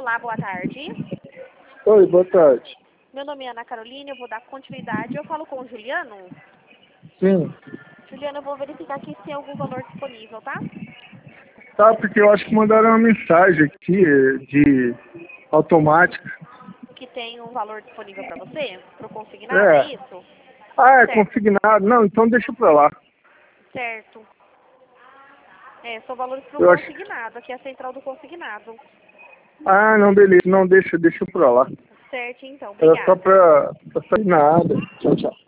Olá, boa tarde. Oi, boa tarde. Meu nome é Ana Carolina, eu vou dar continuidade. Eu falo com o Juliano. Sim. Juliano, eu vou verificar aqui se tem algum valor disponível, tá? Tá, porque eu acho que mandaram uma mensagem aqui de automática. Que tem um valor disponível para você? Pro consignado, é isso? Ah, é Certo. consignado? Não, então deixa pra lá. Certo. São valores pro Eu acho... consignado. Aqui é a central do consignado. Ah, não, beleza. Não, deixa pra lá. Certo, então. Era só Obrigada. pra sair nada. Tchau, tchau.